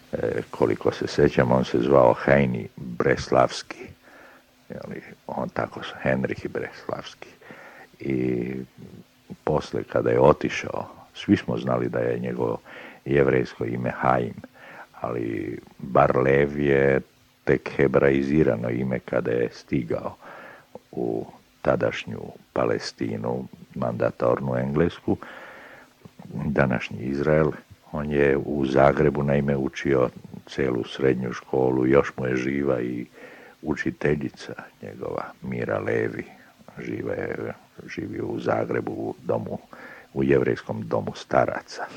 Koliko se sjećam, on se zvao Heini Breslavski, on tako, Henrih Breslavski. I poslije kada je otišao, svi smo znali da je njegovo jevrejsko ime Haim, ali Bar-Lev je tek hebraizirano ime kada je stigao u tadašnju Palestinu, mandatornu Englesku, današnji Izrael. On je u Zagrebu naime učio celu srednju školu, još mu je živa i učiteljica njegova, Mira Levi. Živi u Zagrebu u jevrejskom domu staraca.